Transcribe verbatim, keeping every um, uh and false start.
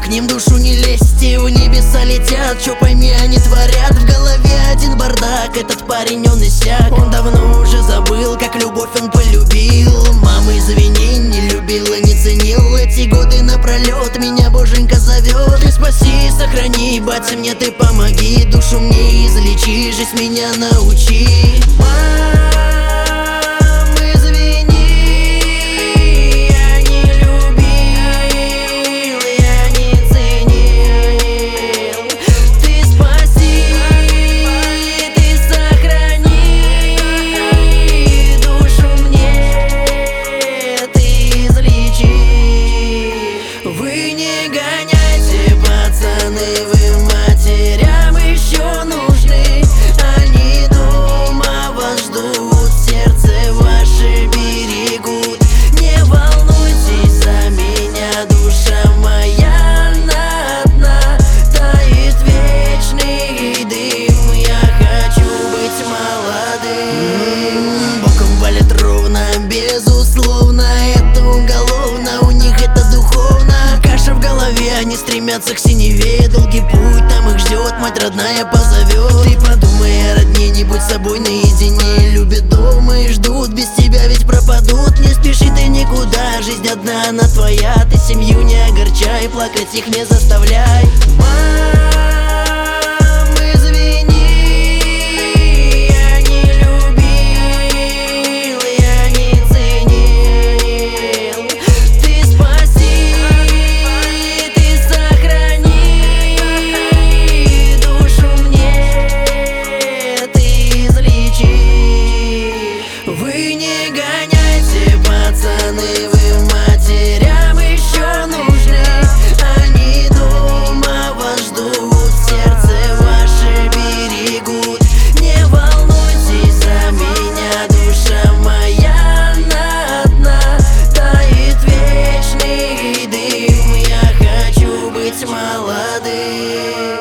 к ним душу не лезьте, в небеса летят. Чё пойми, они творят, в голове один бардак. Этот парень, он иссяк, он давно уже забыл, как любовь он полюбил. Мама, извини, не любила, не ценил. Эти годы напролет меня боженька зовет. Ты спаси, сохрани, батя, мне ты помоги. Душу мне излечи, жизнь меня научи. Вы матерям еще нужны, они дома вас ждут, сердце ваше берегут. Не волнуйтесь за меня, душа моя она одна, тает вечный дым, я хочу быть молодым. Боком валит ровно, безусловно, это уголовно, у них это духовно. Каша в голове, они стремятся к синеве. Долгий путь, там их ждет, мать родная позовет. Ты подумай о родне, не будь собой наедине. Любят дома и ждут, без тебя ведь пропадут. Не спеши ты никуда, жизнь одна, она твоя. Ты семью не огорчай, плакать их не заставляй. Вы не гоняйте, пацаны, вы матерям еще нужны, они дома вас ждут, сердце ваше берегут. Не волнуйтесь за меня, душа моя она одна, тает вечный дым, я хочу быть молодым.